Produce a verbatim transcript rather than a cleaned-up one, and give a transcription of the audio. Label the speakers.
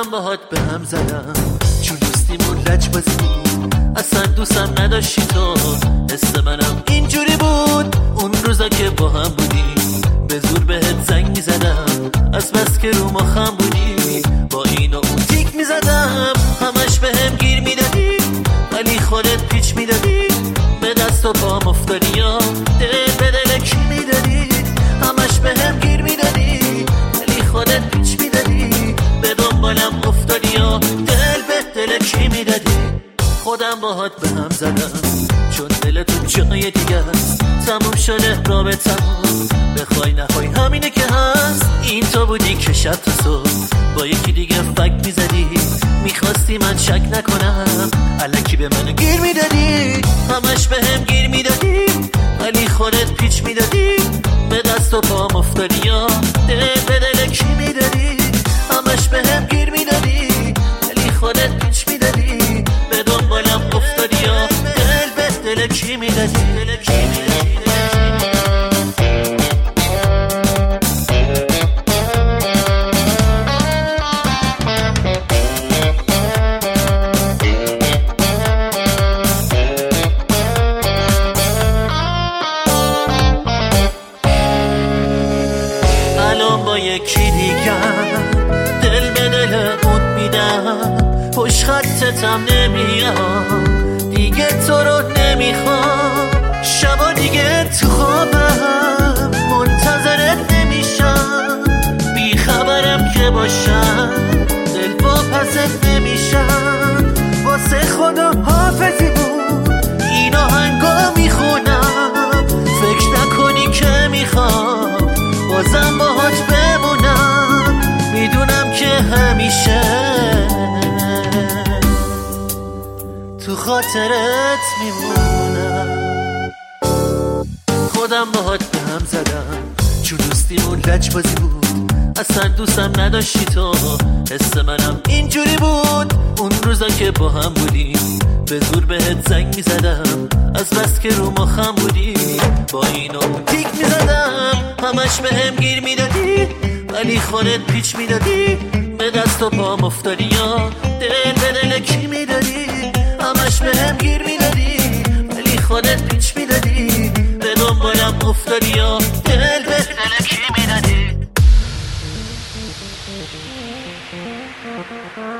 Speaker 1: خودم باهات به هم زدم چون دوستیمون لجبازی بود، اصلا دوستم نداشتی تو. حس منم اینجوری بود اون روزا که با هم بودیم، به زور بهت زنگ میزدم از بس که رو ما خم بودی. با این و اون تیک میزدم همش به هم گیر میدادی، ولی خودت پیچ میدادی به دست و پام افتادی یا دل به دل کی میدادی. همش به هم گیر میدادی ولی خودت پیچ میدادی به دنبالم افتادی یا دل به دل کی میدادی. خودم باهات به هم زدم چون دل تو جای دیگه هست، تموم شده رابطمون بخوای نخوای همینه که هست. این تو بودی که شب تا صبح با یکی دیگه فک میزدی، میخواستی من شک نکنم الکی به من گیر میدادی. همش به هم گیر میدادی ولی خودت پیچ میدادی به دست و پام افتادی یا دل به دل کی میدادی. همش به هم گیر میدادی ولی خودت پیچ میدادی به دنبالم افتادی یا دل به دل کی میدادی. الان با یکی دیگر دل به دل اون میدم، پشت خطتم نمیام دیگه تو رو نمیخوام. شبا دیگه تو خوابم منتظرت نمیشم، بی خبرم که باشم دل واپست نمیشم. واسه خدا حافظی بود این آهنگا میخونم، فکر نکنی که میخوام بازم باهات بمونم. میدونم که همیشه تو خاطرت میمونم. خودم باهات به هم زدم چون دوستیمون لجبازی بود، اصلا دوستم نداشتی تو. حس منم اینجوری بود اون روزا که با هم بودیم، به زور بهت زنگ میزدم از بس که رو ما خم بودی. با این و اون تیک میزدم همش به هم گیر میدادی ولی خودت پیچ میدادی به دست و پام افتادی یا دل به دل کی میدادی. همش به هم گیر میدادی ولی خودت پیچ میدادی به دنبالم افتادی یا دل به دل کی میدادی.